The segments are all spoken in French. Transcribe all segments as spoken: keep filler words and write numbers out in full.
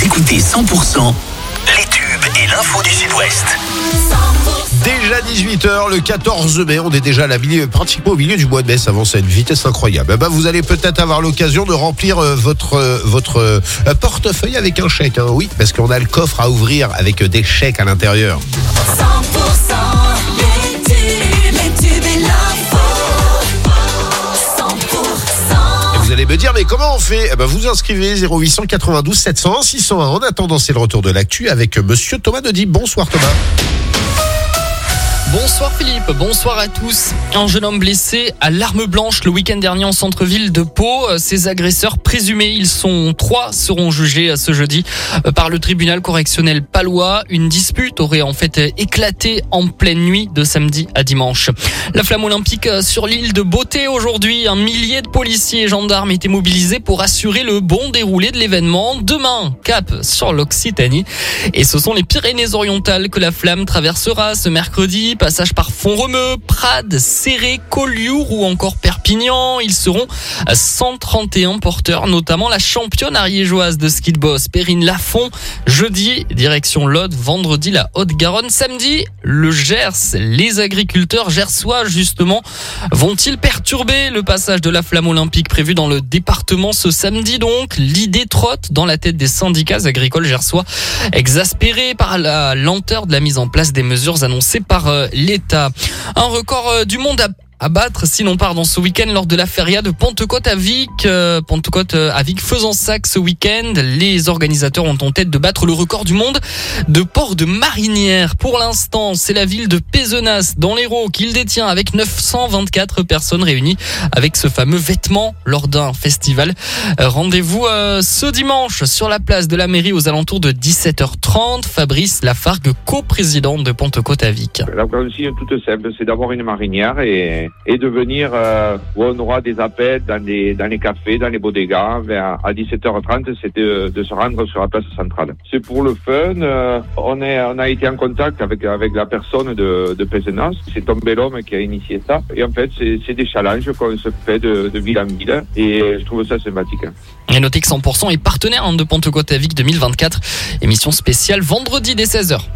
Vous écoutez cent pour cent les tubes et l'info du Sud-Ouest. Déjà dix-huit heures, le quatorze mai, on est déjà à la milieu, pratiquement au milieu du mois de mai, ça avance à une vitesse incroyable. Bah, vous allez peut-être avoir l'occasion de remplir euh, votre euh, votre euh, portefeuille avec un chèque, hein, oui, parce qu'on a le coffre à ouvrir avec des chèques à l'intérieur. cent pour cent les tubes, les tubes et l'info. cent pour cent. Et vous allez me dire, mais comment on fait? Eh ben, vous inscrivez zéro huit cent quatre-vingt-douze sept cent un six cent un. En attendant, c'est le retour de l'actu avec Monsieur Thomas Naudy. Bonsoir Thomas. Bonsoir Philippe, bonsoir à tous. Un jeune homme blessé à l'arme blanche le week-end dernier en centre-ville de Pau. Ses agresseurs présumés, ils sont trois, seront jugés ce jeudi par le tribunal correctionnel palois. Une dispute aurait en fait éclaté en pleine nuit de samedi à dimanche. La flamme olympique sur l'île de Beauté aujourd'hui. Un millier de policiers et gendarmes étaient mobilisés pour assurer le bon déroulé de l'événement. Demain, cap sur l'Occitanie. Et ce sont les Pyrénées-Orientales que la flamme traversera ce mercredi. Passage par Font-Romeu, Prades, Céré, Collioure ou encore Perpignan. Ils seront cent trente et un porteurs, notamment la championne ariégeoise de ski de boss, Perrine Lafont. Jeudi, direction l'Aude. Vendredi, la Haute-Garonne. Samedi, le Gers. Les agriculteurs gersois, justement, vont-ils perturber le passage de la flamme olympique prévu dans le département ce samedi donc? L'idée trotte dans la tête des syndicats agricoles gersois, exaspérés par la lenteur de la mise en place des mesures annoncées par l'État. Un record du monde à à battre si l'on part dans ce week-end lors de la feria de Pentecôte à Vic. Euh, Pentecôte à Vic faisant sac ce week-end. Les organisateurs ont en tête de battre le record du monde de port de marinière. Pour l'instant, c'est la ville de Pézenas dans l'Hérault qu'il détient avec neuf cent vingt-quatre personnes réunies avec ce fameux vêtement lors d'un festival. Euh, rendez-vous euh, ce dimanche sur la place de la mairie aux alentours de dix-sept heures trente. Fabrice Lafargue, coprésident de Pentecôte à Vic. La consigne est toute simple, c'est d'avoir une marinière et et de venir euh, où on aura des appels dans les dans les cafés, dans les bodegas, vers à dix-sept heures trente, c'est de, de se rendre sur la place centrale. C'est pour le fun. Euh, on est on a été en contact avec avec la personne de de Pézenas. C'est Tom Bellhomme qui a initié ça. Et en fait, c'est c'est des challenges qu'on se fait de, de ville en ville. Et je trouve ça sympathique. Et notez que cent pour cent est partenaire de Pentecôte à Vic deux mille vingt-quatre. Émission spéciale vendredi dès seize heures.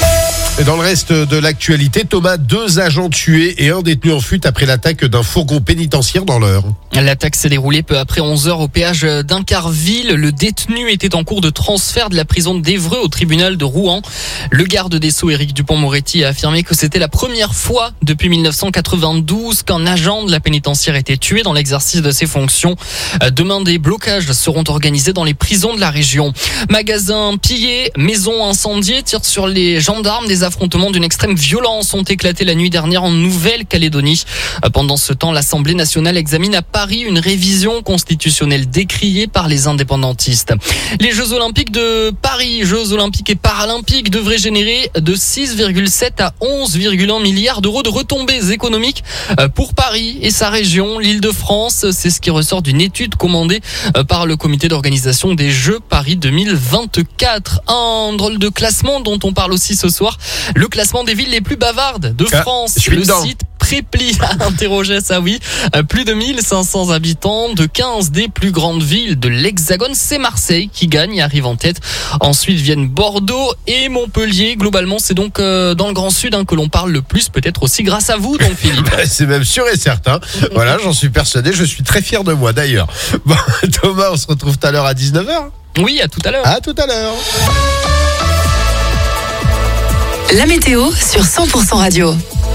Et dans le reste de l'actualité, Thomas, deux agents tués et un détenu en fuite après l'attaque d'un fourgon pénitentiaire dans l'Eure. L'attaque s'est déroulée peu après onze heures au péage d'Incarville. Le détenu était en cours de transfert de la prison d'Évreux au tribunal de Rouen. Le garde des Sceaux, Éric Dupond-Moretti, a affirmé que c'était la première fois depuis dix-neuf cent quatre-vingt-douze qu'un agent de la pénitentiaire était tué dans l'exercice de ses fonctions. Demain, des blocages seront organisés dans les prisons de la région. Magasins pillés, maisons incendiées, tirs sur les gendarmes. Des affrontements d'une extrême violence ont éclaté la nuit dernière en Nouvelle-Calédonie. Pendant ce temps, l'Assemblée nationale examine à Paris une révision constitutionnelle décriée par les indépendantistes. Les Jeux Olympiques de Paris, Jeux Olympiques et Paralympiques, devraient générer de six virgule sept à onze virgule un milliards d'euros de retombées économiques pour Paris et sa région, l'Île-de-France. C'est ce qui ressort d'une étude commandée par le comité d'organisation des Jeux Paris deux mille vingt-quatre. Un drôle de classement dont on parle aussi ce soir. Le classement des villes les plus bavardes de France. Ah, le dedans. site Prépli a interrogé ça, oui. Plus de mille cinq cents habitants de quinze des plus grandes villes de l'Hexagone. C'est Marseille qui gagne et arrive en tête. Ensuite viennent Bordeaux et Montpellier. Globalement, c'est donc euh, dans le Grand Sud hein, que l'on parle le plus, peut-être aussi grâce à vous, donc Philippe. C'est même sûr et certain. Voilà, j'en suis persuadé. Je suis très fier de moi d'ailleurs. Bon, Thomas, on se retrouve tout à l'heure à dix-neuf heures. Oui, à tout à l'heure. À tout à l'heure. La météo sur cent pour cent radio.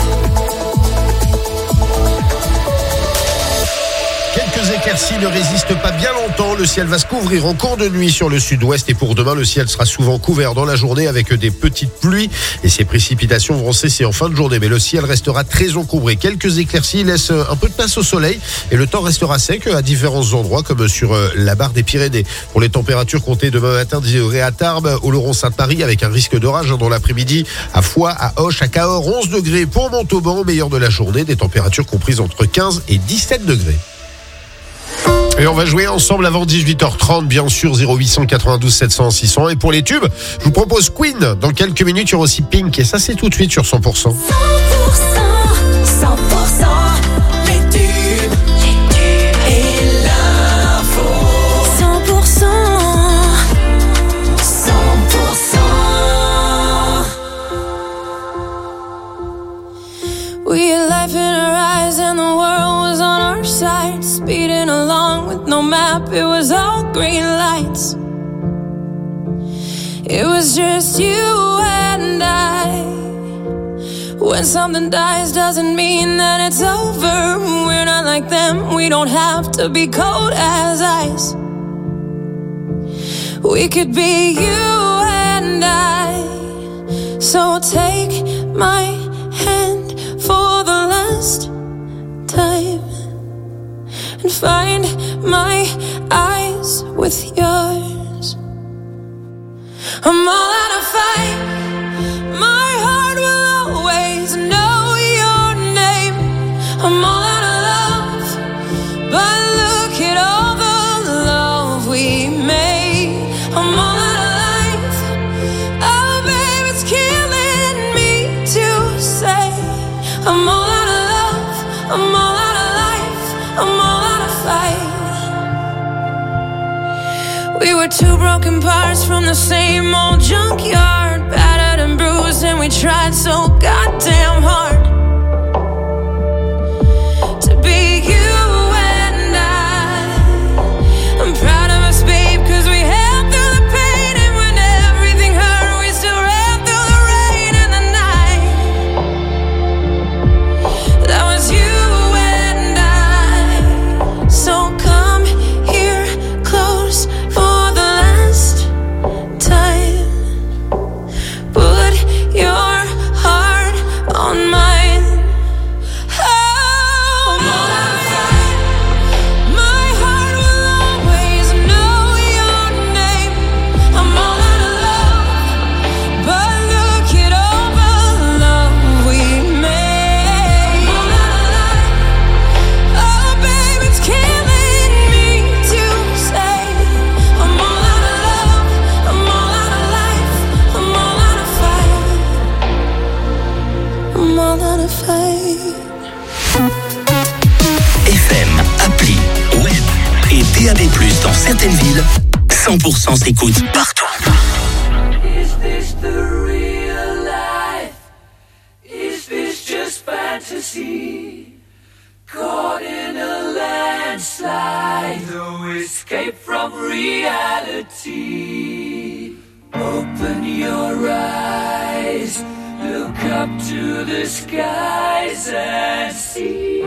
Quelques éclaircies ne résistent pas bien longtemps. Le ciel va se couvrir en cours de nuit sur le sud-ouest et pour demain, le ciel sera souvent couvert dans la journée avec des petites pluies et ces précipitations vont cesser en fin de journée. Mais le ciel restera très encombré. Quelques éclaircies laissent un peu de place au soleil et le temps restera sec à différents endroits comme sur la barre des Pyrénées. Pour les températures, comptez demain matin dix degrés à Tarbes, Oloron-Sainte-Marie avec un risque d'orage dans l'après-midi. À Foix, à Auch, à Cahors, onze degrés. Pour Montauban, au meilleur de la journée, des températures comprises entre quinze et dix-sept degrés. Et on va jouer ensemble avant dix-huit heures trente, bien sûr, zéro huit cent quatre-vingt-douze sept cent six cents. Et pour les tubes, je vous propose Queen. Dans quelques minutes, il y aura aussi Pink. Et ça, c'est tout de suite sur cent pour cent. cent pour cent, cent pour cent, les tubes, les tubes et l'info. cent pour cent, speeding along with no map. It was all green lights. It was just you and I. When something dies doesn't mean that it's over. We're not like them, we don't have to be cold as ice. We could be you and I. So take my hand for the last time and find my eyes with yours. I'm all out of fight. My heart will always know your name. I'm all out of love, but look at all the love we made. I'm all out of life. Oh, babe, it's killing me to say. I'm all out of love. I'm all out of life. I'm all out of fight. We were two broken parts from the same old junkyard, battered and bruised, and we tried so goddamn hard to be you and I. I'm proud of us, babe, cause we held through the pain, and when everything hurt, we still ran through the rain and the night. That was you and I. So come here close for the last time. Put your heart on mine. Oh, I'm all out of fight. My heart will always know your name. I'm all out of love, but look at all the love we made. I'm all out of life. Oh, babe, it's killing me to say. I'm all out of love. I'm all out of life. I'm all out of fight. I'm all out of fight. F M, appli, web et D A B plus, dans certaines villes, cent pour cent s'écoute partout. Is this the real life? Is this just fantasy? Caught in a landslide, no escape from reality. Open your eyes, look up to the skies and see.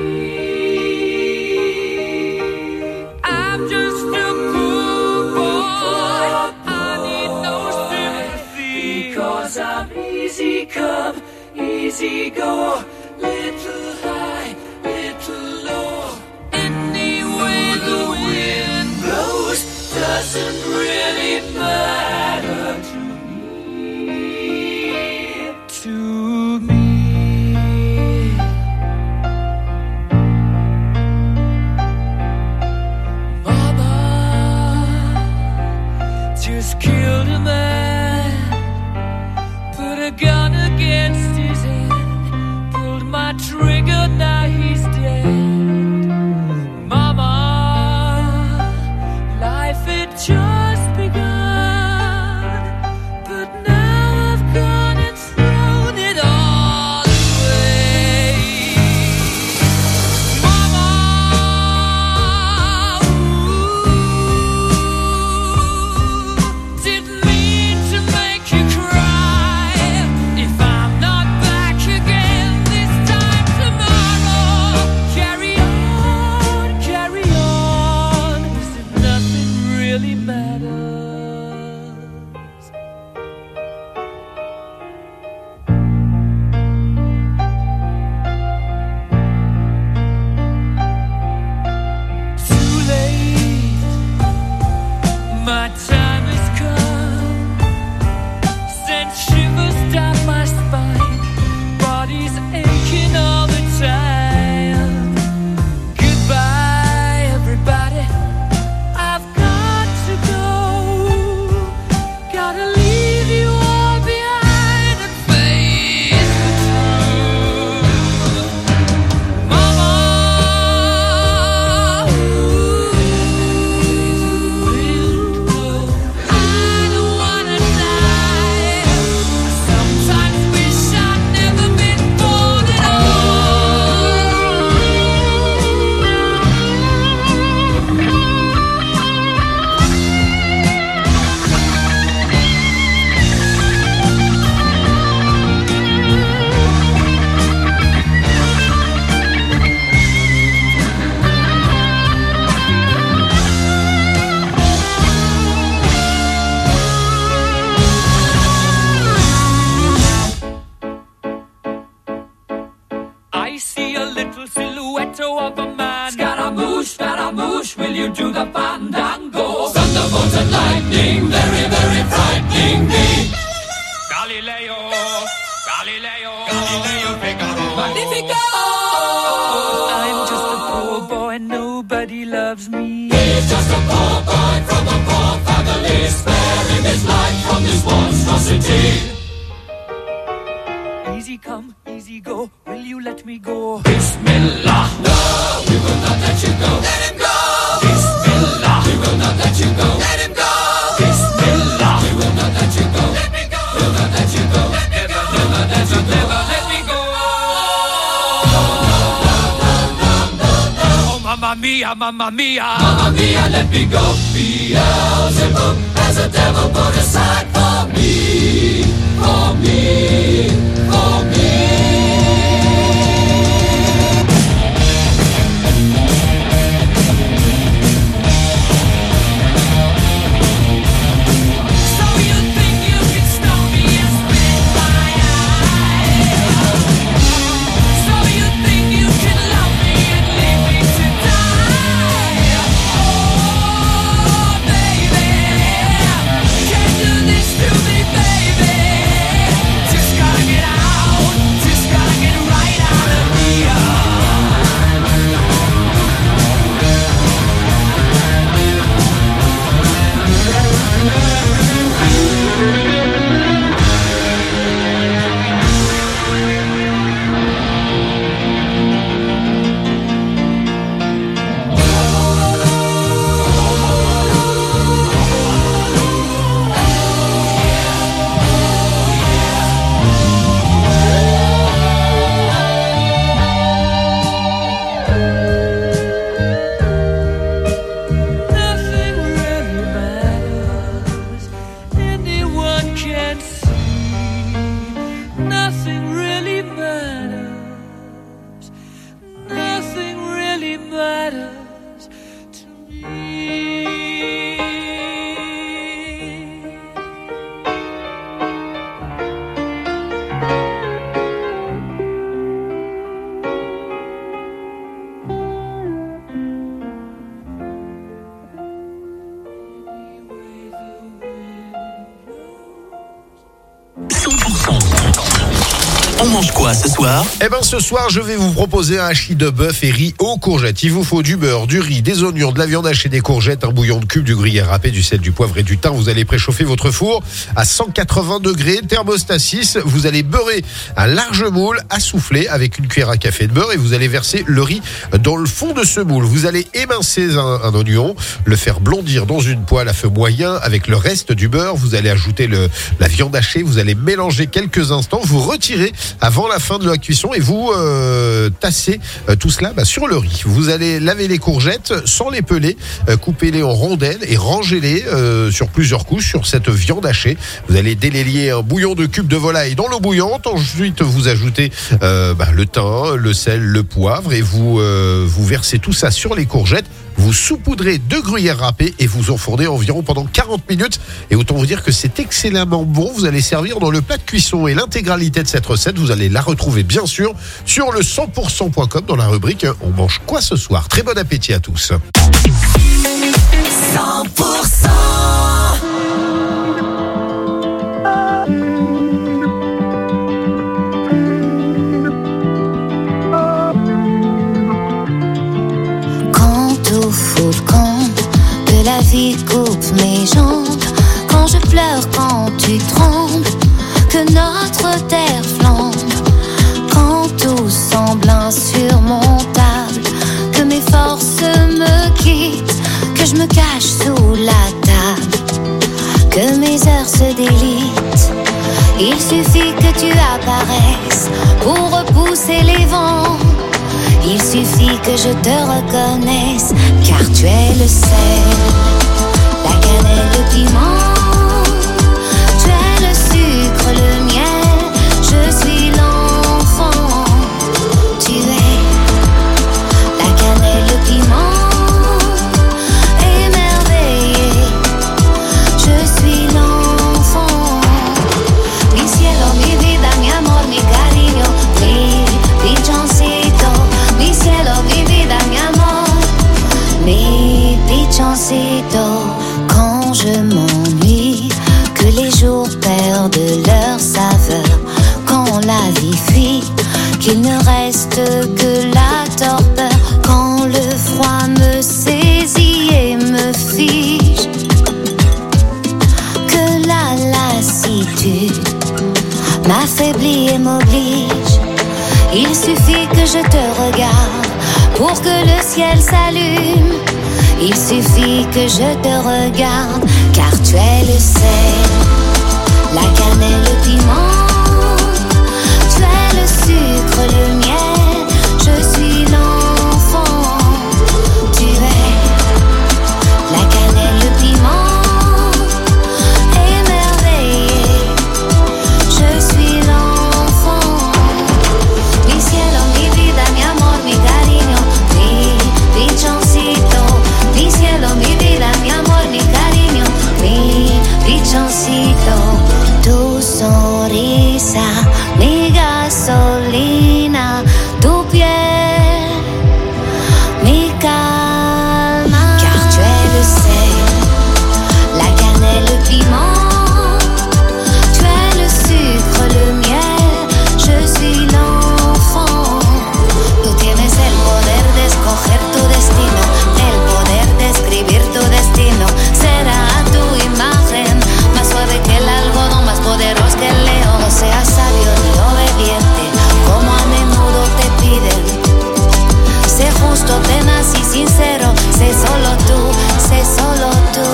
I'm just a poor boy, I need no sympathy, because I'm easy come, easy go, little high, little low. Any way the wind blows doesn't really matter to me, to me. Mama just killed a man, put a gun against his head, pulled my trigger, now he's dead. Mama, life had just begun, but now I've gone and thrown it all away. Mama, ooh, didn't mean to make you cry. If I'm not back again this time tomorrow, carry on, carry on, as if nothing really matters. Too late, my time has come. Sent shivers down my spine, body's aching all the time. Goodbye, everybody, I've got to go. Gotta leave you all behind and face the truth. Mama, ooh, Scaramouche, Scaramouche, will you do the fandango? Thunderbolt and lightning, very, very frightening me. Galileo, Galileo, Galileo Figaro. Magnifico! I'm just a poor boy, nobody loves me. He's just a poor boy from a poor family, sparing his life from this monstrosity. Easy come, easy go, will you let me go? Bismillah, no, we will not let you go. Let him go! Bismillah, we will not let you go. Let him go! Bismillah, we will not let you go. Let me go! We'll not let you go. Let me go! Never, never let you, never let me go. Oh, mamma mia, mamma mia, mamma mia, let me go. Beelzebub has a devil put aside for me, for me, for me. On mange quoi ce soir? Eh ben ce soir, je vais vous proposer un hachis de bœuf et riz aux courgettes. Il vous faut du beurre, du riz, des oignons, de la viande hachée, des courgettes, un bouillon de cubes, du gruyère râpé, du sel, du poivre et du thym. Vous allez préchauffer votre four à cent quatre-vingts degrés, thermostat six. Vous allez beurrer un large moule à souffler avec une cuillère à café de beurre et vous allez verser le riz dans le fond de ce moule. Vous allez émincer un, un oignon, le faire blondir dans une poêle à feu moyen avec le reste du beurre. Vous allez ajouter le, la viande hachée. Vous allez mélanger quelques instants. Vous retirez avant la fin de la cuisson et vous euh, tassez euh, tout cela bah, sur le riz. Vous allez laver les courgettes sans les peler, euh, coupez-les en rondelles et rangez-les euh, sur plusieurs couches sur cette viande hachée. Vous allez délayer un bouillon de cubes de volaille dans l'eau bouillante. Ensuite, vous ajoutez euh, bah, le thym, le sel, le poivre et vous, euh, vous versez tout ça sur les courgettes. Vous saupoudrez de gruyère râpée et vous enfournez environ pendant quarante minutes. Et autant vous dire que c'est excellemment bon. Vous allez servir dans le plat de cuisson et l'intégralité de cette recette, vous allez la retrouver bien sûr sur le cent pour cent point com dans la rubrique On mange quoi ce soir. Très bon appétit à tous. cent pour cent Au foot, quand que la vie coupe mes jambes, quand je pleure, quand tu trembles, que notre terre flambe, quand tout semble insurmontable, que mes forces me quittent, que je me cache sous la table, que mes heures se délitent. Il suffit que tu apparaisses pour repousser les vents. Il suffit que je te reconnaisse, car tu es le sel, la cannelle, le piment. Tu es le sucre, le miel, je suis l'enfant. Tu es la cannelle, le piment, émerveillé. Je suis l'enfant. Mi cielo, mi vida, mi amor, mi cariño, mi pichoncito. Mi cielo, mi vida, mi amor, Mi pichoncito, quand je m'ennuie, que les jours perdent leur saveur, quand la vie fuit, qu'il ne reste que la torpeur, quand le froid me saisit et me fiche, que la lassitude m'affaiblit et m'oblige. Il suffit que je te regarde pour que le ciel s'allume. Il suffit que je te regarde, car tu es le sel, la cannelle, le piment. Tu es le sucre, le miel, je suis l'enfant. Tu es la cannelle, le piment, émerveillé, je suis l'enfant. Mi cielo, mi vida, mi amor, mi cariño, mi pichoncito. Mi cielo, mi vida, mi amor, mi cariño, mi pichoncito. Tu sonrisa, mi gasolina, tu piel, mi calma. Car tu es le sel, la cannelle, le piment. Tu es le sucre, le miel, je suis l'enfant. Tú tienes el poder de escoger tu destino, el poder de escribir tu destino. Será tu imagen, más suave que el algodón, más poderoso que el león. No seas sabio ni obediente, como a menudo te piden. Sé justo, tenaz y sincero, sé solo tú, sé solo tú.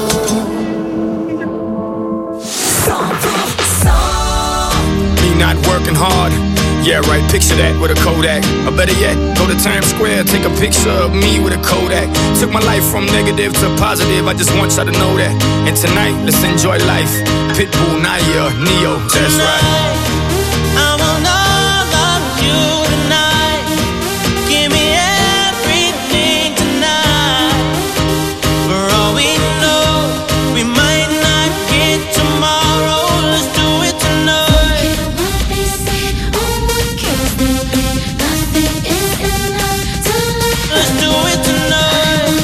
Me not working hard. Yeah, right, picture that with a Kodak. Or better yet, go to Times Square, take a picture of me with a Kodak. Took my life from negative to positive, I just want y'all to know that. And tonight, let's enjoy life. Pitbull, Naya, Neo, that's right. I want all of you tonight. Give me everything tonight. For all we know, we might not get tomorrow. Let's do it tonight. Let's do it tonight.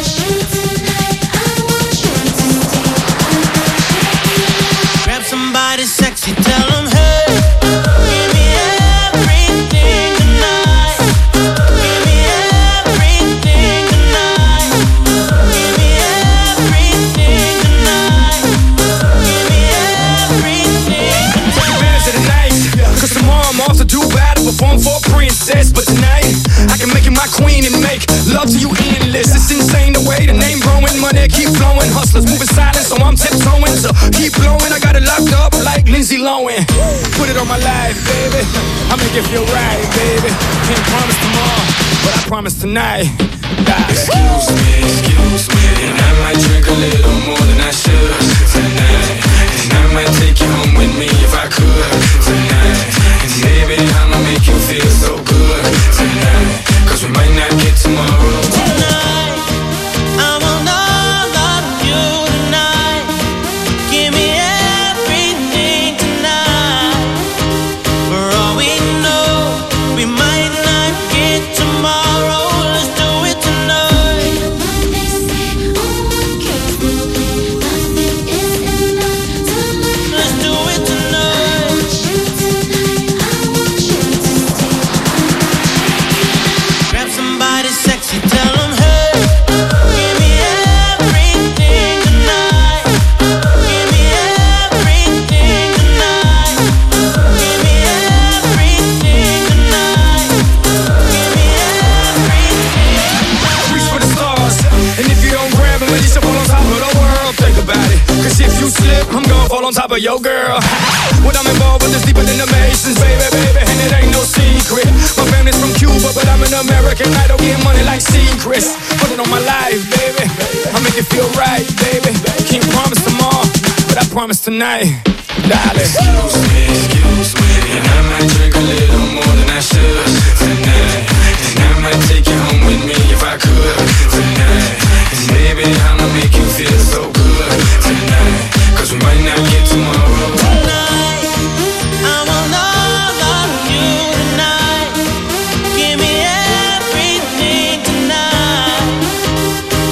Grab somebody sexy, tell them hey. Give me everything tonight. Give me everything tonight. Give me everything tonight. Give me everything Take advantage of the night, cause tomorrow I'm off to Dubai to perform for a princess. But tonight, I can make you my queen and make love to you endless. It's insane the way the name growing, money keep flowing. Hustlers moving silent, so I'm tiptoeing. So keep blowing, I got it locked up like Lindsay Lohan. Put it on my life, baby, I'll make it feel right, baby. Can't promise tomorrow, but I promise tonight. Die. Excuse me, excuse me, and I might drink a little more than I should tonight. And I might take you home with me if I could tonight. And baby, I'ma make you feel so good tonight. Cause we might not get tomorrow. tonight. I want all of you tonight. Give me everything tonight. For all we know, we might not get tomorrow. Let's do it tonight. Let's do it tonight. Grab somebody sexy, tell them hey. Give me everything tonight. Give me everything tonight. Give me everything tonight. Give me everything. Reach for the stars, and if you don't grab them, at least you'll fall on top of the world. Think about it, cause if you slip, I'm gonna fall on top of your girl. What I'm involved with is deeper than the Masons, baby, baby, and it ain't no secret. My family's from Cuba, but I'm an American idol, getting money like secrets. Put it on my life, baby, I'll make it feel right, baby. Can't promise tomorrow, but I promise tonight, darling. Excuse me, excuse me, and I might drink a little more than I should tonight. And I might take you home with me if I could tonight. And baby, I'ma make you feel so good tonight. Cause we might not get tomorrow. Tonight, I want all of you tonight. Give me everything tonight.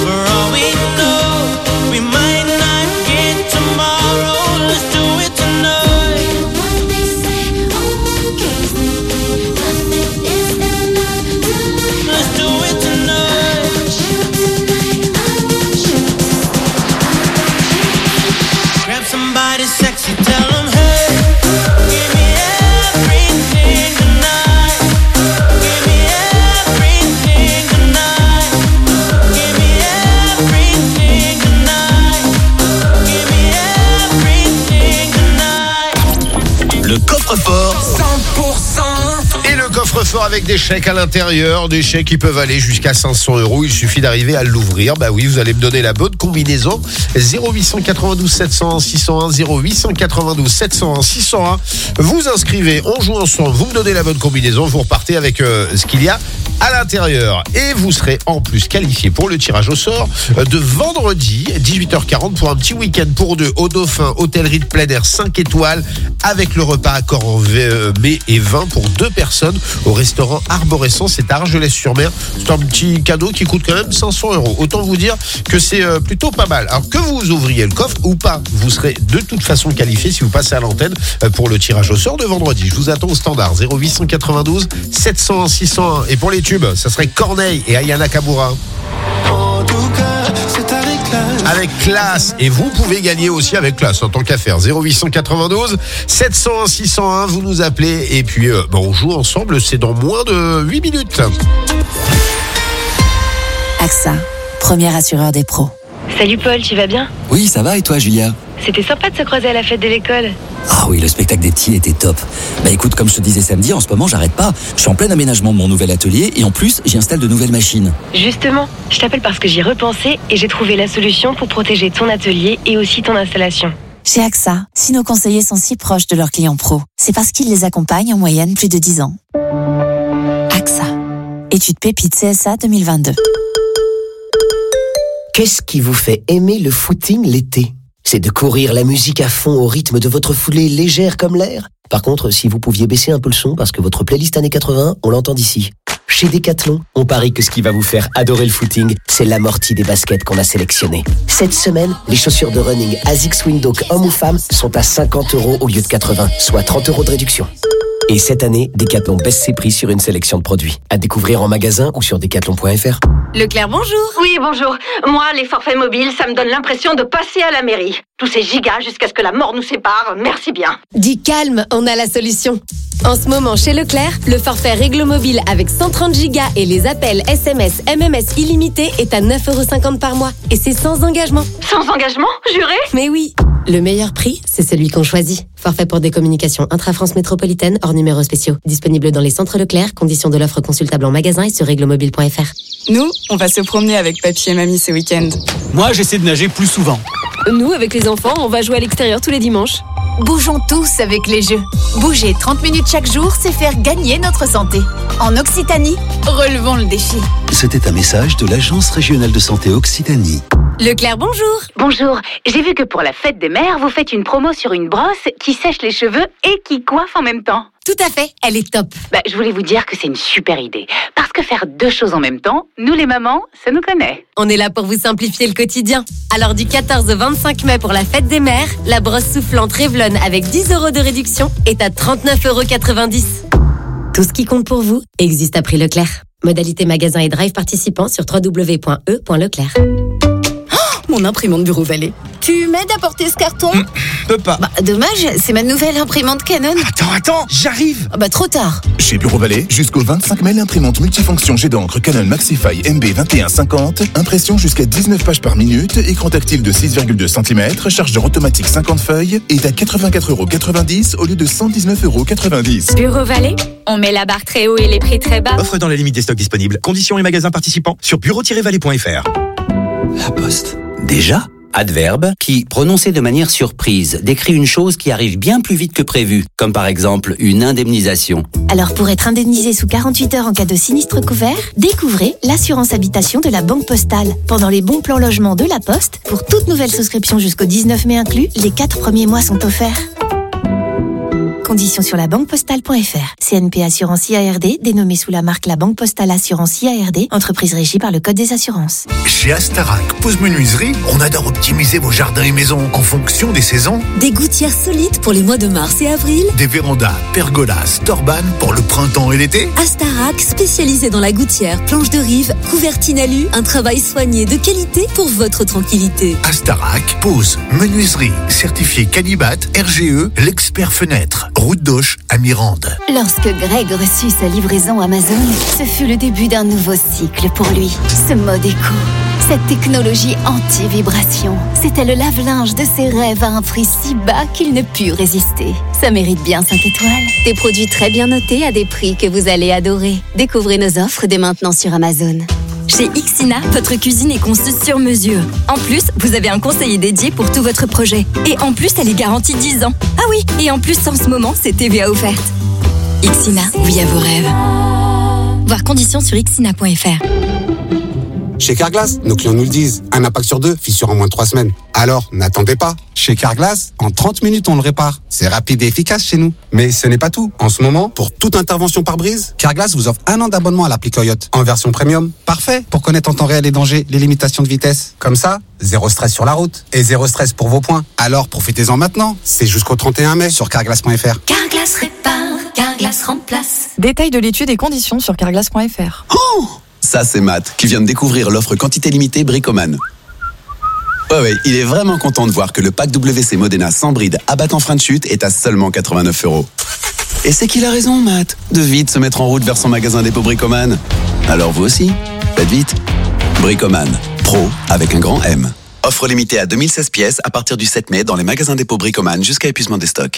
coffre avec des chèques à l'intérieur, des chèques qui peuvent aller jusqu'à cinq cents euros. Il suffit d'arriver à l'ouvrir. Bah oui, vous allez me donner la bonne combinaison. zéro huit cent quatre-vingt-douze sept cent un six cent un, zéro huit cent quatre-vingt-douze sept cent un six cent un. Vous inscrivez, on joue ensemble, vous me donnez la bonne combinaison, vous repartez avec euh, ce qu'il y a à l'intérieur. Et vous serez en plus qualifié pour le tirage au sort de vendredi, dix-huit heures quarante, pour un petit week-end pour deux au Dauphin, hôtellerie de plein air cinq étoiles, avec le repas accord en mets et vin pour deux personnes au restaurant Arborescence, c'est à Argelès-sur-Mer. C'est un petit cadeau qui coûte quand même cinq cents euros. Autant vous dire que c'est euh, plutôt pas mal. Alors que vous ouvriez le coffre ou pas, vous serez de toute façon qualifié si vous passez à l'antenne euh, pour le tirage au sort de vendredi. Je vous attends au standard zéro huit cent quatre-vingt-douze sept cent un six cent un. Et pour les tubes, ça serait Corneille et Aya Nakamura. En tout cas, c'est avec classe. Avec classe. Et vous pouvez gagner aussi avec classe en tant qu'affaire. zéro huit cent quatre-vingt-douze sept cent un six cent un, vous nous appelez et puis euh, bah, on joue ensemble, c'est dans moins de huit minutes. A X A, premier assureur des pros. Salut Paul, tu vas bien? Oui, ça va et toi, Julia? C'était sympa de se croiser à la fête de l'école. Ah oui, le spectacle des petits était top. Bah écoute, comme je te disais samedi, en ce moment, j'arrête pas. Je suis en plein aménagement de mon nouvel atelier et en plus, j'y installe de nouvelles machines. Justement, je t'appelle parce que j'y ai repensé et j'ai trouvé la solution pour protéger ton atelier et aussi ton installation. Chez A X A, si nos conseillers sont si proches de leurs clients pros, c'est parce qu'ils les accompagnent en moyenne plus de dix ans. A X A, étude Pépite C S A deux mille vingt-deux. Qu'est-ce qui vous fait aimer le footing l'été? C'est de courir la musique à fond au rythme de votre foulée légère comme l'air? Par contre, si vous pouviez baisser un peu le son parce que votre playlist années quatre-vingts, on l'entend d'ici. Chez Decathlon, on parie que ce qui va vous faire adorer le footing, c'est l'amorti des baskets qu'on a sélectionnées. Cette semaine, les chaussures de running ASICS Windhoek hommes ou femmes sont à cinquante euros au lieu de quatre-vingts, soit trente euros de réduction. Et cette année, Decathlon baisse ses prix sur une sélection de produits. À découvrir en magasin ou sur decathlon point f r. Leclerc, bonjour. Oui, bonjour. Moi, les forfaits mobiles, ça me donne l'impression de passer à la mairie. Tous ces gigas jusqu'à ce que la mort nous sépare, merci bien. Dis calme, on a la solution. En ce moment, chez Leclerc, le forfait Réglo Mobile avec cent trente gigas et les appels S M S, M M S illimités est à neuf euros cinquante par mois. Et c'est sans engagement. Sans engagement, juré? Mais oui. Le meilleur prix, c'est celui qu'on choisit. Forfait pour des communications intra-France métropolitaine, hors numéros spéciaux. Disponible dans les centres Leclerc, conditions de l'offre consultable en magasin et sur réglomobile point f r. Nous, on va se promener avec papy et mamie ce week-end. Moi, j'essaie de nager plus souvent. Nous, avec les enfants, on va jouer à l'extérieur tous les dimanches. Bougeons tous avec les jeux. Bouger trente minutes chaque jour, c'est faire gagner notre santé. En Occitanie, relevons le défi. C'était un message de l'Agence régionale de santé Occitanie. Leclerc, bonjour. Bonjour. J'ai vu que pour la fête des mères, vous faites une promo sur une brosse qui sèche les cheveux et qui coiffe en même temps. Tout à fait, elle est top. Bah, je voulais vous dire que c'est une super idée. Parce que faire deux choses en même temps, nous les mamans, ça nous connaît. On est là pour vous simplifier le quotidien. Alors du quatorze au vingt-cinq mai pour la fête des mères, la brosse soufflante Revlon avec dix euros de réduction est à trente-neuf euros quatre-vingt-dix. Tout ce qui compte pour vous existe à prix Leclerc. Modalité magasin et drive participant sur w w w point e point leclerc. Mon imprimante Bureau Vallée. Tu m'aides à porter ce carton? mmh, Peux pas. Bah, dommage, c'est ma nouvelle imprimante Canon. Attends, attends, j'arrive. Bah, trop tard. Chez Bureau Vallée, jusqu'au vingt-cinq mai, l'imprimante multifonction jet d'encre Canon Maxify M B vingt et un cinquante, impression jusqu'à dix-neuf pages par minute, écran tactile de six virgule deux centimètres, chargeur automatique cinquante feuilles, est à quatre-vingt-quatre euros quatre-vingt-dix au lieu de cent dix-neuf euros quatre-vingt-dix. Bureau Vallée, on met la barre très haut et les prix très bas. Offre dans la limite des stocks disponibles. Conditions et magasins participants sur bureau tiret vallée point f r. La Poste. Déjà? Adverbe qui, prononcé de manière surprise, décrit une chose qui arrive bien plus vite que prévu, comme par exemple une indemnisation. Alors pour être indemnisé sous quarante-huit heures en cas de sinistre couvert, découvrez l'assurance habitation de la Banque Postale. Pendant les bons plans logement de la Poste, pour toute nouvelle souscription jusqu'au dix-neuf mai inclus, les quatre premiers mois sont offerts. Conditions sur la banque postale point f r. C N P Assurance I A R D, dénommée sous la marque La Banque Postale Assurance I A R D, entreprise régie par le Code des assurances. Chez Astarac, Pose Menuiserie, on adore optimiser vos jardins et maisons en fonction des saisons. Des gouttières solides pour les mois de mars et avril. Des vérandas, pergolas, torbanes pour le printemps et l'été. Astarac, spécialisé dans la gouttière, planche de rive, couvertine alu, un travail soigné de qualité pour votre tranquillité. Astarac, Pose Menuiserie, certifié Calibat, R G E, l'expert fenêtre. Route d'Auch à Mirande. Lorsque Greg reçut sa livraison Amazon, ce fut le début d'un nouveau cycle pour lui. Ce mode éco, Cette technologie anti-vibration, c'était le lave-linge de ses rêves à un prix si bas qu'il ne put résister. Ça mérite bien cinq étoiles. Des produits très bien notés à des prix que vous allez adorer. Découvrez nos offres dès maintenant sur Amazon. Chez Ixina, votre cuisine est conçue sur mesure. En plus, vous avez un conseiller dédié pour tout votre projet. Et en plus, elle est garantie dix ans. Ah oui, et en plus, en ce moment, c'est T V A offerte. Ixina, oui à vos rêves. Voir conditions sur ixina point f r. Chez Carglass, nos clients nous le disent. Un impact sur deux, fissure en moins de trois semaines. Alors, n'attendez pas. Chez Carglass, en trente minutes, on le répare. C'est rapide et efficace chez nous. Mais ce n'est pas tout. En ce moment, pour toute intervention par brise, Carglass vous offre un an d'abonnement à l'appli Coyote en version premium. Parfait pour connaître en temps réel les dangers, les limitations de vitesse. Comme ça, zéro stress sur la route et zéro stress pour vos points. Alors, profitez-en maintenant. C'est jusqu'au trente et un mai sur carglass point f r. Carglass répare, Carglass remplace. Détails de l'étude et conditions sur carglass point f r. Oh, ça c'est Matt qui vient de découvrir l'offre quantité limitée Bricoman. Ouais ouais, il est vraiment content de voir que le pack W C Modena sans bride abattant frein de chute est à seulement quatre-vingt-neuf euros. Et c'est qu'il a raison, Matt, de vite se mettre en route vers son magasin dépôt Bricoman. Alors vous aussi, faites vite. Bricoman, pro avec un grand M. Offre limitée à deux mille seize pièces à partir du sept mai dans les magasins dépôt Bricoman jusqu'à épuisement des stocks.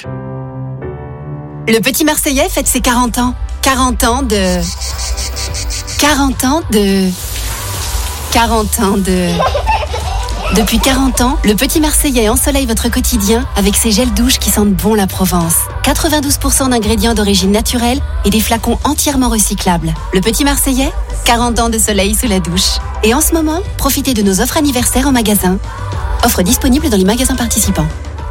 Le petit Marseillais fête ses quarante ans. quarante ans de... quarante ans de... quarante ans de... Depuis quarante ans, le petit Marseillais ensoleille votre quotidien avec ses gels douches qui sentent bon la Provence. quatre-vingt-douze pour cent d'ingrédients d'origine naturelle et des flacons entièrement recyclables. Le petit Marseillais, quarante ans de soleil sous la douche. Et en ce moment, profitez de nos offres anniversaires en magasin. Offre disponible dans les magasins participants.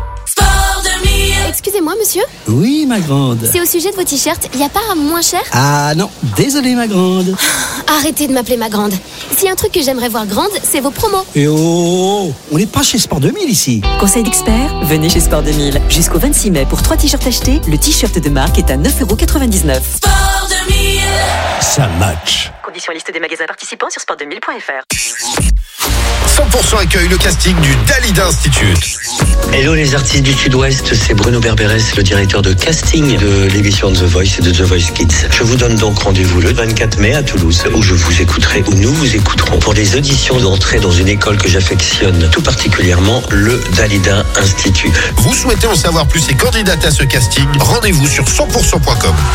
Excusez-moi, monsieur. Oui, ma grande. C'est au sujet de vos t-shirts. Il n'y a pas un moins cher? Ah non, désolé, ma grande. Arrêtez de m'appeler ma grande. S'il y a un truc que j'aimerais voir grande, c'est vos promos. Et oh, on n'est pas chez Sport deux mille ici. Conseil d'expert, venez chez Sport deux mille. Jusqu'au vingt-six mai, pour trois t-shirts achetés, le t-shirt de marque est à neuf euros quatre-vingt-dix-neuf. Sport deux mille. Ça match. Conditions et liste des magasins participants sur sport deux mille point f r. cent pour cent accueille le casting du Dalida Institute. Hello les artistes du Sud-Ouest, c'est Bruno Berberes, le directeur de casting de l'émission The Voice et de The Voice Kids. Je vous donne donc rendez-vous le vingt-quatre mai à Toulouse, où je vous écouterai, où nous vous écouterons pour des auditions d'entrée dans une école que j'affectionne tout particulièrement, le Dalida Institute. Vous souhaitez en savoir plus et candidater à ce casting? Rendez-vous sur cent pour cent point com.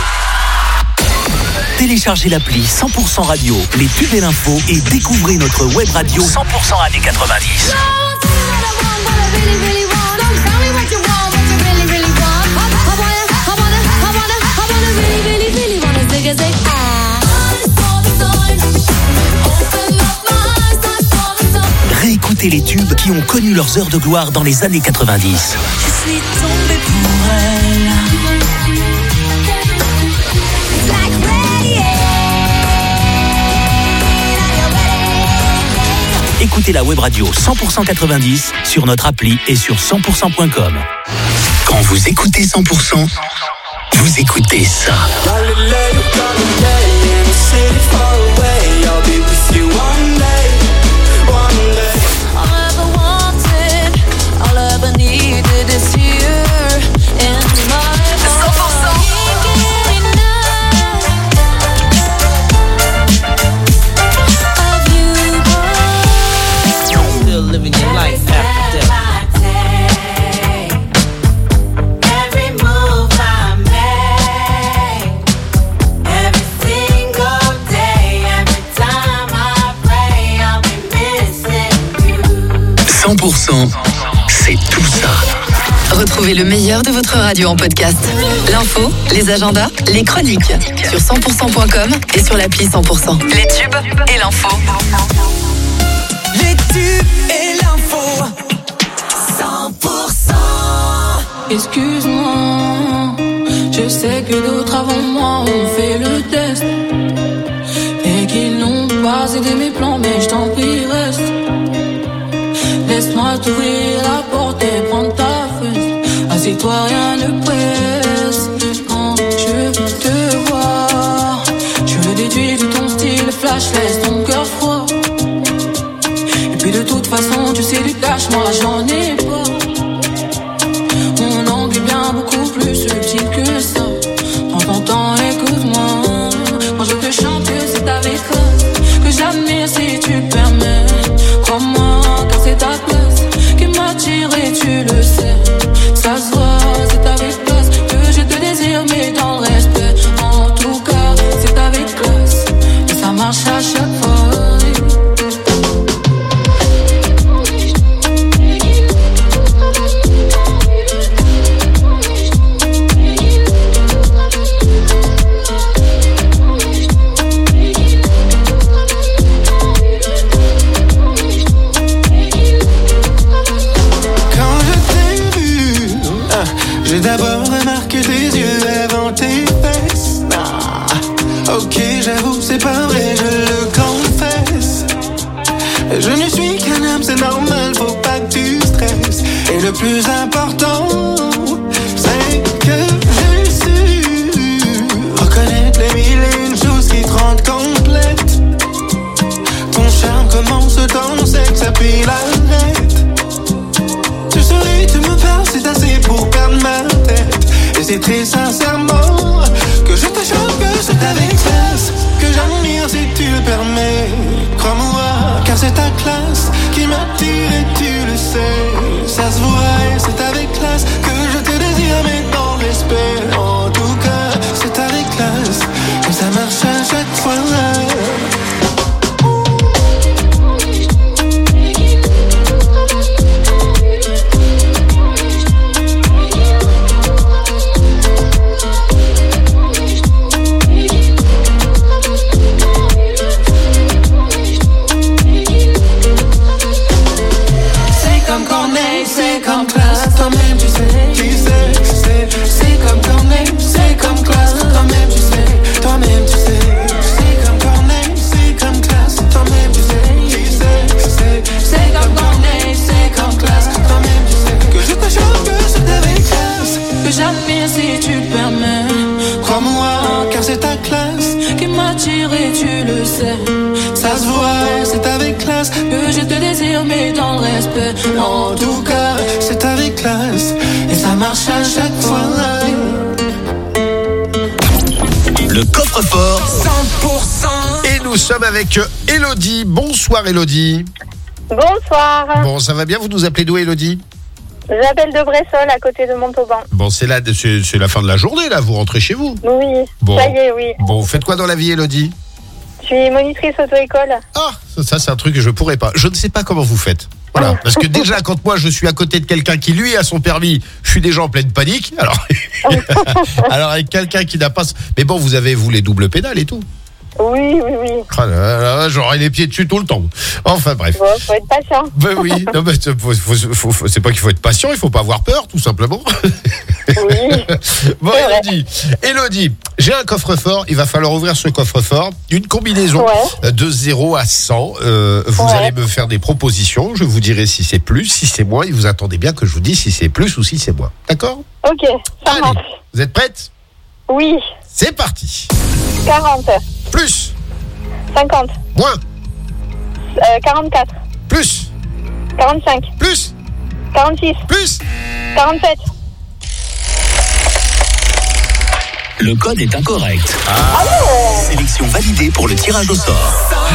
Téléchargez l'appli cent pour cent Radio, les tubes et l'info et découvrez notre web radio cent pour cent années quatre-vingt-dix. Réécoutez les tubes qui ont connu leurs heures de gloire dans les années quatre-vingt-dix. Je suis tombée pour elle. Écoutez la web radio cent pour cent quatre-vingt-dix sur notre appli et sur cent pour cent point com. Quand vous écoutez cent pour cent, vous écoutez ça. cent pour cent, c'est tout ça. Retrouvez le meilleur de votre radio en podcast. L'info, les agendas, les chroniques. Sur cent pour cent point com et sur l'appli cent pour cent. Les tubes et l'info. Les tubes et l'info. cent pour cent. Excuse-moi, je sais que d'autres avant moi ont fait le test et qu'ils n'ont pas aidé mes plans, mais je t'en prie, reste. Laisse-moi t'ouvrir la porte et prendre ta fesse. Assieds-toi, rien ne presse. Quand je te vois, je le déduis de ton style flash, laisse ton cœur froid. Et puis de toute façon, tu sais du cash, moi j'en ai pas. Mon angle est bien beaucoup plus subtil que ça. Prends ton temps, écoute-moi. Quand je te chante, c'est avec eux que j'admire si tu permets. femme, c'est normal, faut pas que tu stresses. Et le plus important, c'est que j'ai su reconnaître les mille et une choses qui te rendent complète. Ton charme commence dans le sexe, puis l'arrête. Tu souris, tu me parles, c'est assez pour perdre ma tête. Et c'est très sincèrement que je te choque, que c'est avec classe, que j'admire si tu le permets. Crois-moi, car c'est ta classe qui m'attire et tu le sais. Ça se voit et c'est avec classe que je te désire, mais dans le respect. En tout cas, c'est avec classe et ça marche à chaque fois. C'est comme classe, toi-même tu sais, tu sais, c'est, c'est comme Corneille, c'est comme classe, toi-même tu sais, toi-même tu sais, c'est comme Corneille, c'est comme classe, toi-même tu sais, tu sais, c'est, c'est comme Corneille, c'est comme classe, toi-même tu sais, que je te choque, que c'est avec classe, que j'admire si tu le permets, crois-moi, car c'est ta classe qui m'attire et tu le sais, ça se voit, c'est avec classe, que je te désire mais dans le respect, en tout cas, c'est avec classe, et ça marche à chaque fois. Le coffre-fort cent pour cent. Et nous sommes avec Elodie. Bonsoir Elodie. Bonsoir. Bon, ça va bien, vous nous appelez d'où Elodie? J'appelle de Bressol, à côté de Montauban. Bon, c'est, là, c'est, c'est la fin de la journée, là, vous rentrez chez vous? Oui, bon. Ça y est, oui. Bon, vous faites quoi dans la vie Elodie? Je suis monitrice auto-école. Ah, ça, ça c'est un truc que je pourrais pas. Je ne sais pas comment vous faites. Voilà, parce que déjà quand moi je suis à côté de quelqu'un qui lui a son permis, je suis déjà en pleine panique. Alors, alors avec quelqu'un qui n'a pas, mais bon, vous avez vous les doubles pédales et tout. Oui, oui, oui. Ah là là, j'aurai les pieds dessus tout le temps. Enfin bref. Bon, faut être patient. Ben oui, non, mais faut, faut, faut, faut, c'est pas qu'il faut être patient, il faut pas avoir peur, tout simplement. Oui. Bon, Elodie, Elodie, j'ai un coffre-fort, il va falloir ouvrir ce coffre-fort. Une combinaison ouais. de zéro à cent. Euh, vous ouais. allez me faire des propositions, je vous dirai si c'est plus, si c'est moins, et vous attendez bien que je vous dise si c'est plus ou si c'est moins. D'accord? Ok, ça allez, marche. Vous êtes prête? Oui. C'est parti. quarante. Plus. cinquante. Moins. Euh, quarante-quatre. Plus. quarante-cinq. Plus. quarante-six. Plus. quarante-sept. Le code est incorrect. Ah. Sélection validée pour le tirage au sort.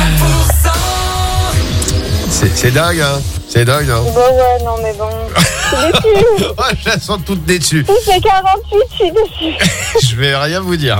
C'est, c'est dingue, hein. C'est dingue, hein. Bon, ouais, non, mais bon. Je suis déçue. Oh, je la sens toute déçue. Si c'est quarante-huit, je suis déçue. Je vais rien vous dire.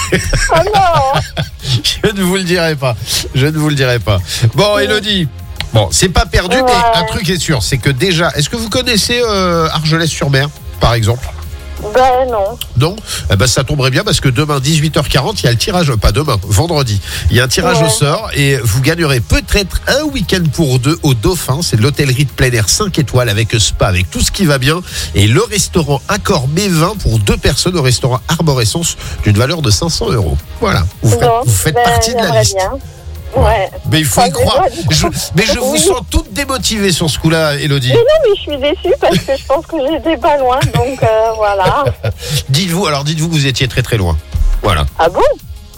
Oh non. Je ne vous le dirai pas. Je ne vous le dirai pas. Bon, oui. Elodie. Bon, c'est pas perdu, ouais. mais un truc est sûr, c'est que déjà, est-ce que vous connaissez euh, Argelès-sur-Mer, par exemple? Ben non. Non, eh ben, ça tomberait bien parce que demain dix-huit heures quarante, il y a le tirage, pas demain, vendredi. Il y a un tirage ouais. au sort et vous gagnerez peut-être un week-end pour deux au Dauphin. C'est de l'hôtellerie de plein air cinq étoiles avec spa, avec tout ce qui va bien. Et le restaurant Accor Mévin pour deux personnes au restaurant Arborescence d'une valeur de cinq cents euros. Voilà, vous, bon, faites, vous faites ben, partie de la liste. Bien. Ouais. Mais il faut y croire. Je, mais je vous oui. sens toute démotivée sur ce coup-là, Elodie. Mais non, mais je suis déçue parce que je pense que j'étais pas loin, donc euh, voilà. Dites-vous, alors dites-vous que vous étiez très très loin. Voilà. Ah bon?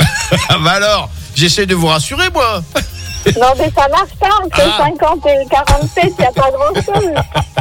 Bah alors, j'essaie de vous rassurer, moi. Non, mais ça marche pas, entre ah. cinquante et quarante-sept, il n'y a pas grand-chose.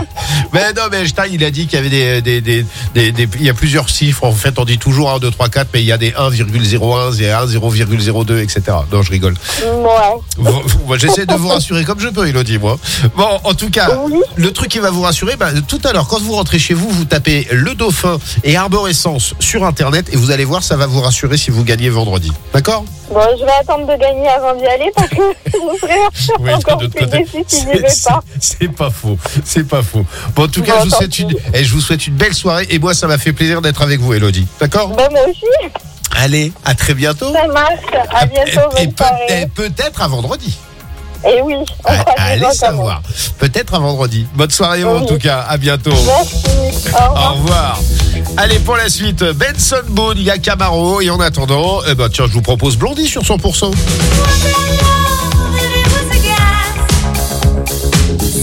Mais non, mais Einstein, il a dit qu'il y avait des, des, des, des, des... Il y a plusieurs chiffres, en fait, on dit toujours un, deux, trois, quatre, mais il y a des un virgule zéro un, il y a un, zéro virgule zéro deux, et cetera. Non, je rigole. Ouais. Moi, j'essaie de vous rassurer comme je peux, Elodie, moi. Bon, en tout cas, oui. le truc qui va vous rassurer, bah, tout à l'heure, quand vous rentrez chez vous, vous tapez le Dauphin et Arborescence sur Internet et vous allez voir, ça va vous rassurer si vous gagnez vendredi. D'accord? Bon, je vais attendre de gagner avant d'y aller parce que je serai oui, encore de plus déçue si j'y vais pas. C'est, c'est pas faux, c'est pas faux. Bon, en tout cas, bon, je, vous souhaite une, et je vous souhaite une belle soirée et moi, ça m'a fait plaisir d'être avec vous, Elodie. D'accord? Ben, moi aussi. Allez, à très bientôt. Ça marche, à bientôt. Et, et, peut, et peut-être à vendredi. Et oui, on ah, allez savoir. Peut-être à vendredi. Bonne soirée, oui. En tout cas. À bientôt. Merci. Au revoir. Au revoir. Allez, pour la suite, Benson Boone, il y a Camaro. Et en attendant, eh ben, tiens, je vous propose Blondie sur cent pour cent.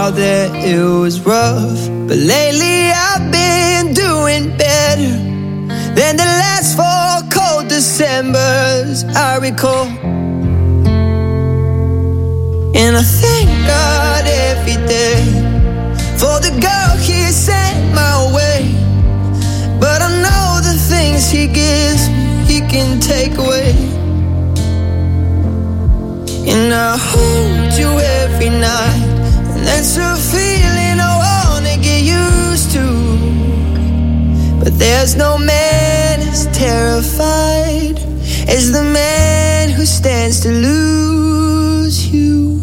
out there it was rough, but lately I've been doing better than the last four cold Decembers I recall. And I thank God every day for the girl He sent my way. But I know the things He gives me, He can take away. And I hold you every night, and that's a feeling I wanna get used to. But there's no man as terrified as the man who stands to lose you.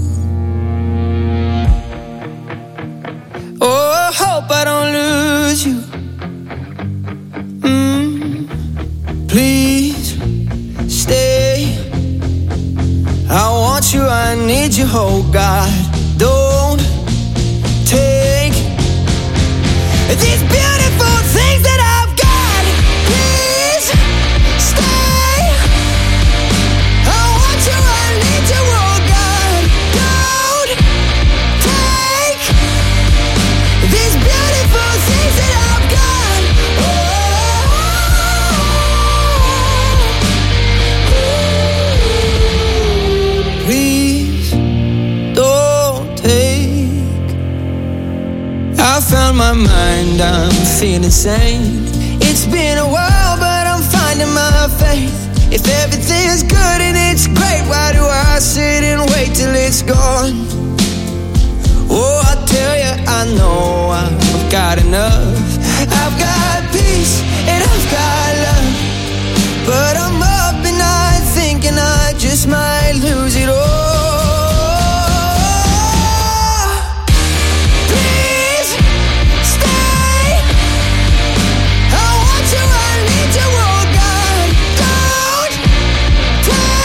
Oh, I hope I don't lose you. Mm, please stay. I want you, I need you, oh God. Don't take these beautiful things that I've got. Please stay. I want you, I need you, oh God. Don't take these beautiful things that I've got. Oh, please don't take. I found my mind, I'm feeling sane. It's been a while, but I'm finding my faith. If everything's good and it's great, why do I sit and wait till it's gone? Oh, I tell you, I know I've got enough. I've got peace and I've got love, but I'm up at night thinking I just might lose it all. Please stay. I want you, I need you, oh God. Don't take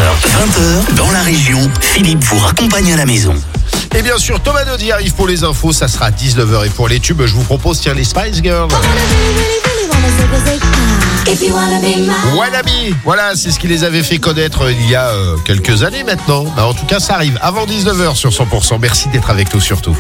heures, vingt heures, dans la région, Philippe vous raccompagne à la maison. Et bien sûr, Thomas Dodi arrive pour les infos, ça sera à dix-neuf heures. Et pour les tubes, je vous propose, tiens, les Spice Girls. Wannabe, voilà, c'est ce qui les avait fait connaître il y a euh, quelques années maintenant. Bah, en tout cas, ça arrive avant dix-neuf heures sur cent pour cent. Merci d'être avec nous surtout.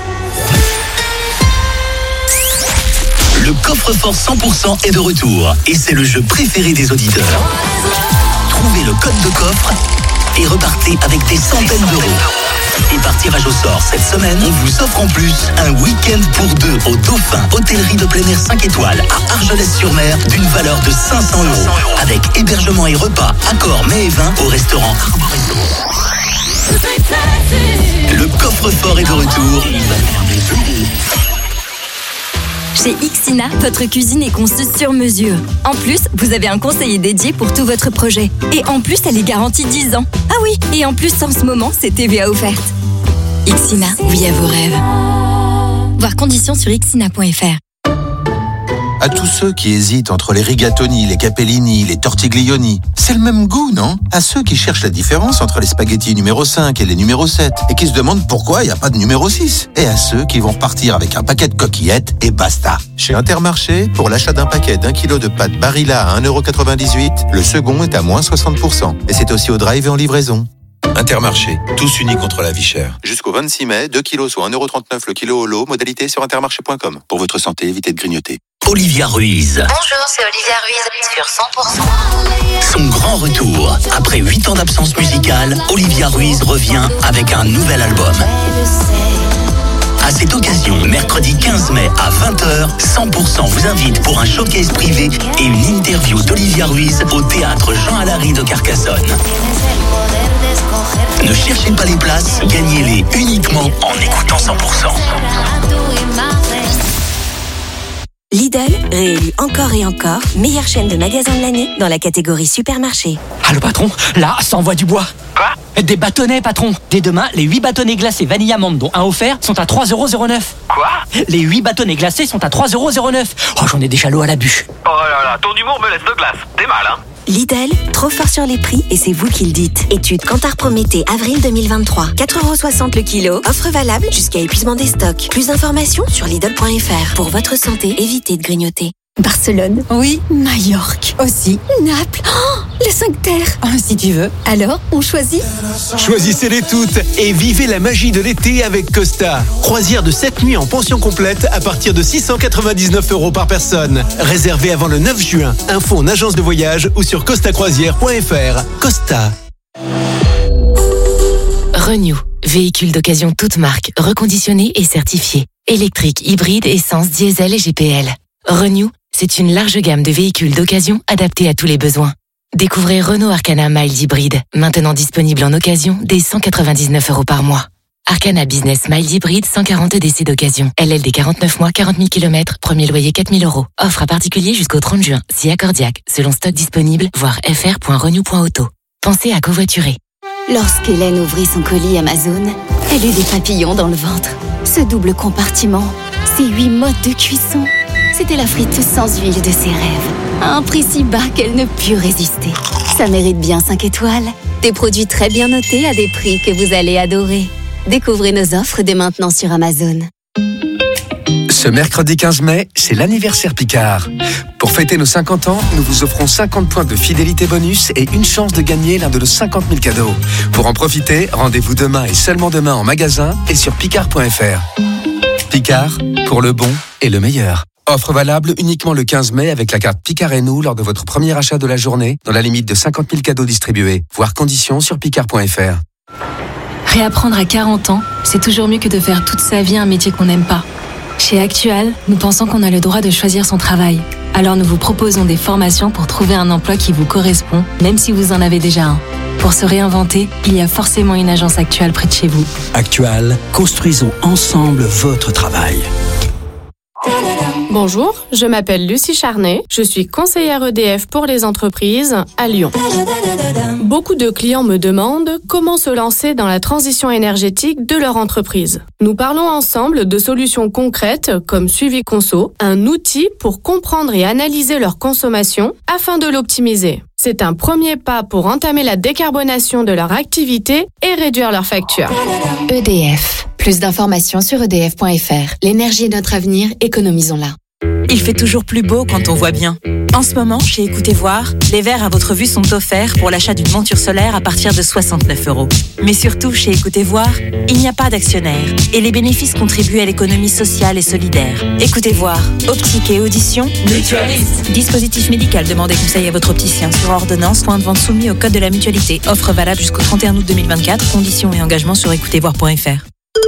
Le coffre-fort cent pour cent est de retour et c'est le jeu préféré des auditeurs. Trouvez le code de coffre et repartez avec des centaines d'euros. Et par tirage au sort cette semaine, on vous offre en plus un week-end pour deux au Dauphin, hôtellerie de plein air cinq étoiles à Argelès-sur-Mer d'une valeur de cinq cents euros. Avec hébergement et repas, accord mets et vin au restaurant Arboretum. Le coffre-fort est de retour. Chez Ixina, votre cuisine est conçue sur mesure. En plus, vous avez un conseiller dédié pour tout votre projet. Et en plus, elle est garantie dix ans. Ah oui, et en plus, en ce moment, c'est T V A offerte. Ixina, oui à vos rêves. Voir conditions sur ixina point f r. À tous ceux qui hésitent entre les rigatoni, les capellini, les tortiglioni, c'est le même goût, non? À ceux qui cherchent la différence entre les spaghettis numéro cinq et les numéro sept et qui se demandent pourquoi il n'y a pas de numéro six. Et à ceux qui vont repartir avec un paquet de coquillettes et basta. Chez Intermarché, pour l'achat d'un paquet d'un kilo de pâtes Barilla à un euro quatre-vingt-dix-huit, le second est à moins soixante pour cent. Et c'est aussi au drive et en livraison. Intermarché, tous unis contre la vie chère. Jusqu'au vingt-six mai, deux kilos soit un euro trente-neuf le kilo au lot, modalité sur intermarché point com. Pour votre santé, évitez de grignoter. Olivia Ruiz. Bonjour, c'est Olivia Ruiz sur cent pour cent. Son grand retour. Après huit ans d'absence musicale, Olivia Ruiz revient avec un nouvel album. À cette occasion, mercredi quinze mai à vingt heures, cent pour cent vous invite pour un showcase privé et une interview d'Olivia Ruiz au théâtre Jean Alary de Carcassonne. Ne cherchez pas les places, gagnez-les uniquement en écoutant cent pour cent. Lidl, réélu encore et encore, meilleure chaîne de magasins de l'année dans la catégorie supermarché. Allô patron, là, ça envoie du bois. Quoi? Des bâtonnets patron. Dès demain, les huit bâtonnets glacés vanille amande dont un offert sont à trois euros zéro neuf. Quoi? Les huit bâtonnets glacés sont à trois euros zéro neuf. Oh, j'en ai déjà l'eau à la bûche. Oh là là, ton humour me laisse de glace. T'es mal, hein? Lidl, trop fort sur les prix et c'est vous qui le dites. Étude Kantar Prométhée avril deux mille vingt-trois. quatre euros soixante le kilo. Offre valable jusqu'à épuisement des stocks. Plus d'informations sur Lidl point f r. Pour votre santé, évitez de grignoter. Barcelone. Oui. Majorque. Aussi. Naples. Oh, les cinq terres. Oh, si tu veux. Alors, on choisit? Choisissez-les toutes et vivez la magie de l'été avec Costa. Croisière de sept nuits en pension complète à partir de six cent quatre-vingt-dix-neuf euros par personne. Réservé avant le neuf juin. Info en agence de voyage ou sur costa croisière point f r. Costa. Renew. Véhicule d'occasion toute marque, reconditionné et certifié. Électrique, hybride, essence, diesel et G P L. Renew, c'est une large gamme de véhicules d'occasion adaptés à tous les besoins. Découvrez Renault Arcana Mild Hybride, maintenant disponible en occasion dès cent quatre-vingt-dix-neuf euros par mois. Arcana Business Mild Hybride, cent quarante D C d'occasion. L L D quarante-neuf mois, quarante mille kilomètres, premier loyer quatre mille euros. Offre à particulier jusqu'au trente juin, si accordiaque, selon stock disponible, voir f r point renew point auto. Pensez à covoiturer. Lorsqu'Hélène ouvrit son colis Amazon, elle eut des papillons dans le ventre. Ce double compartiment, ces huit modes de cuisson, c'était la frite sans huile de ses rêves. À un prix si bas qu'elle ne put résister. Ça mérite bien cinq étoiles. Des produits très bien notés à des prix que vous allez adorer. Découvrez nos offres dès maintenant sur Amazon. Ce mercredi quinze mai, c'est l'anniversaire Picard. Pour fêter nos cinquante ans, nous vous offrons cinquante points de fidélité bonus et une chance de gagner l'un de nos cinquante mille cadeaux. Pour en profiter, rendez-vous demain et seulement demain en magasin et sur picard point f r. Picard, pour le bon et le meilleur. Offre valable uniquement le quinze mai avec la carte Picard et nous lors de votre premier achat de la journée dans la limite de cinquante mille cadeaux distribués. Voir conditions sur picard point f r. Réapprendre à quarante ans, c'est toujours mieux que de faire toute sa vie un métier qu'on n'aime pas. Chez Actual, nous pensons qu'on a le droit de choisir son travail. Alors nous vous proposons des formations pour trouver un emploi qui vous correspond, même si vous en avez déjà un. Pour se réinventer, il y a forcément une agence Actual près de chez vous. Actual, construisons ensemble votre travail. Bonjour, je m'appelle Lucie Charnet, je suis conseillère E D F pour les entreprises à Lyon. Beaucoup de clients me demandent comment se lancer dans la transition énergétique de leur entreprise. Nous parlons ensemble de solutions concrètes comme Suivi Conso, un outil pour comprendre et analyser leur consommation afin de l'optimiser. C'est un premier pas pour entamer la décarbonation de leur activité et réduire leurs factures. E D F. Plus d'informations sur E D F point F R. L'énergie est notre avenir, économisons-la. Il fait toujours plus beau quand on voit bien. En ce moment, chez Écoutez Voir, les verres à votre vue sont offerts pour l'achat d'une monture solaire à partir de soixante-neuf euros. Mais surtout, chez Écoutez Voir, il n'y a pas d'actionnaire et les bénéfices contribuent à l'économie sociale et solidaire. Écoutez Voir, optique et audition, mutualiste. Dispositif médical, demandez conseil à votre opticien sur ordonnance, point de vente soumis au code de la mutualité. Offre valable jusqu'au trente et un août deux mille vingt-quatre. Conditions et engagements sur écoutez voir point F R.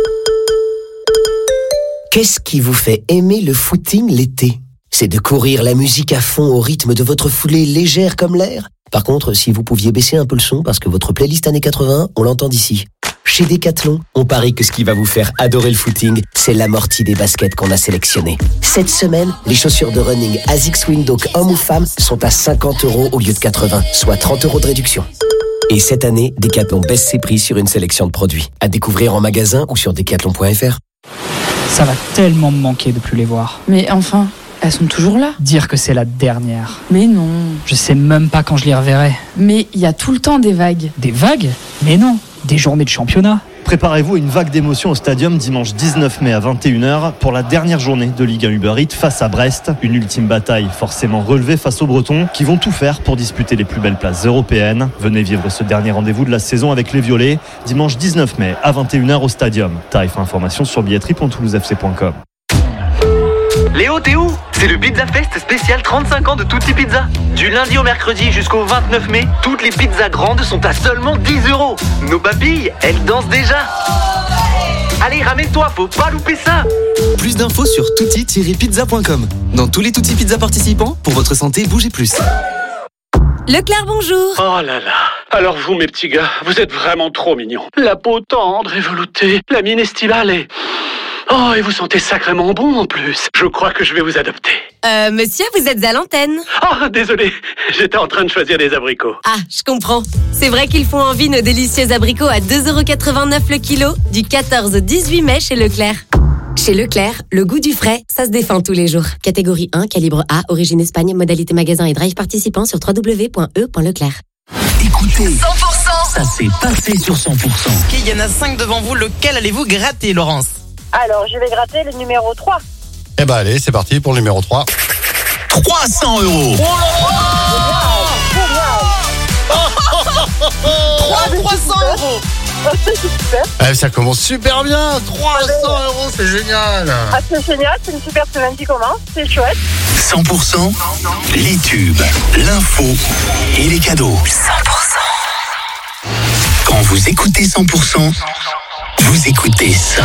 Qu'est-ce qui vous fait aimer le footing l'été ? C'est de courir la musique à fond au rythme de votre foulée légère comme l'air ? Par contre, si vous pouviez baisser un peu le son parce que votre playlist années quatre-vingts, on l'entend d'ici. Chez Decathlon, on parie que ce qui va vous faire adorer le footing, c'est l'amorti des baskets qu'on a sélectionnées. Cette semaine, les chaussures de running Asics Windhoek hommes ou femmes sont à cinquante euros au lieu de quatre-vingts, soit trente euros de réduction. Et cette année, Decathlon baisse ses prix sur une sélection de produits. À découvrir en magasin ou sur decathlon point F R. Ça va tellement me manquer de plus les voir. Mais enfin, elles sont toujours là. Dire que c'est la dernière. Mais non. Je sais même pas quand je les reverrai. Mais il y a tout le temps des vagues. Des vagues ? Mais non, des journées de championnat. Préparez-vous à une vague d'émotions au Stadium dimanche dix-neuf mai à vingt et une heures pour la dernière journée de Ligue un Uber Eats face à Brest. Une ultime bataille forcément relevée face aux Bretons qui vont tout faire pour disputer les plus belles places européennes. Venez vivre ce dernier rendez-vous de la saison avec les Violets dimanche dix-neuf mai à vingt et une heures au Stadium. Tarif et informations sur billetterie point toulouse f c point com. Léo, t'es où? C'est le Pizza Fest spécial trente-cinq ans de Tutti Pizza. Du lundi au mercredi jusqu'au vingt-neuf mai, toutes les pizzas grandes sont à seulement dix euros. Nos papilles, elles dansent déjà. Allez, ramène-toi, faut pas louper ça. Plus d'infos sur tutti tiret pizza point com. Dans tous les Tutti Pizza participants, pour votre santé, bougez plus. Leclerc, bonjour. Oh là là. Alors vous, mes petits gars, vous êtes vraiment trop mignons. La peau tendre et veloutée, la mine estivale et... Oh, et vous sentez sacrément bon en plus. Je crois que je vais vous adopter. Euh, monsieur, vous êtes à l'antenne. Oh, désolé, j'étais en train de choisir des abricots. Ah, je comprends. C'est vrai qu'ils font envie nos délicieux abricots à deux euros quatre-vingt-neuf le kilo, du quatorze au dix-huit mai chez Leclerc. Chez Leclerc, le goût du frais, ça se défend tous les jours. Catégorie un, calibre A, origine Espagne, modalité magasin et drive participant sur w w w point e point leclerc. Écoutez, cent pour cent. Ça s'est passé sur cent pour cent. Ok, il y en a cinq devant vous. Lequel allez-vous gratter, Laurence? Alors, je vais gratter le numéro trois. Eh ben allez, c'est parti pour le numéro trois. trois cents euros. trois cents euros. Eh, ça commence super bien. trois cents euros, c'est génial. Ah, c'est génial, c'est une super semaine qui commence, c'est chouette. cent pour cent, les tubes, l'info et les cadeaux. cent pour cent. Quand vous écoutez cent pour cent, vous écoutez ça.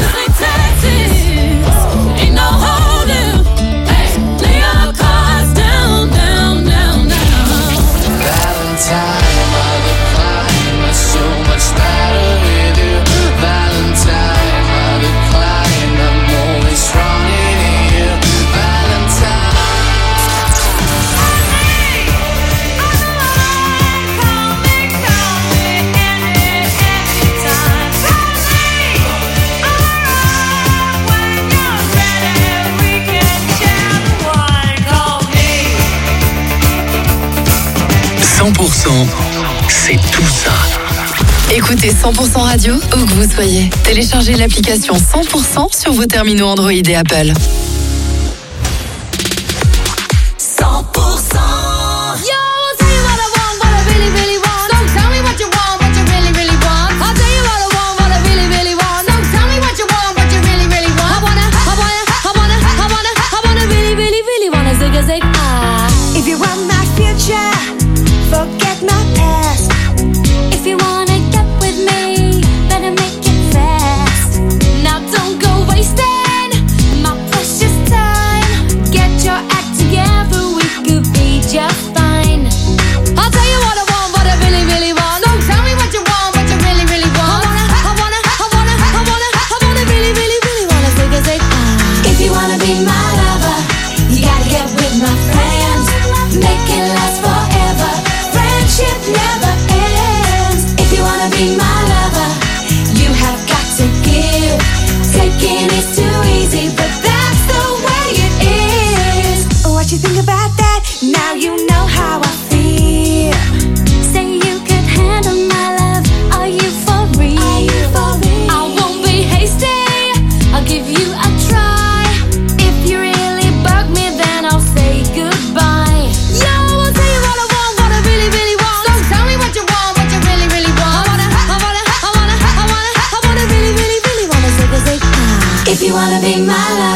cent pour cent, c'est tout ça. Écoutez cent pour cent Radio, où que vous soyez. Téléchargez l'application cent pour cent sur vos terminaux Android et Apple. cent pour cent. Yo, I'll tell you what I want, what I really, really want. Don't tell me what you want, what you really, really want. I'll tell you what I want, what I really, really want. Don't tell me what you want, what you really, really want. I wanna, I wanna, I wanna, I wanna, I wanna really, really, really wanna zig a zig ah. If you want my future, forget my past. If you wanna get with me, better make it fast. Now don't go wasting my precious time. Get your act together, we could be just fine. I'll tell you what I want, what I really, really want. Don't tell me what you want, what you really, really want. I wanna, I wanna, I wanna, I wanna, I wanna really, really, really wanna zig a zig ah. If you wanna be my lover, you gotta get with my friends. Make it last forever. Friendship never ends. If you wanna be my lover, you have got to give. Taking is too easy, but that's the way it is. What you think about that? Now you know how I feel. If you wanna be my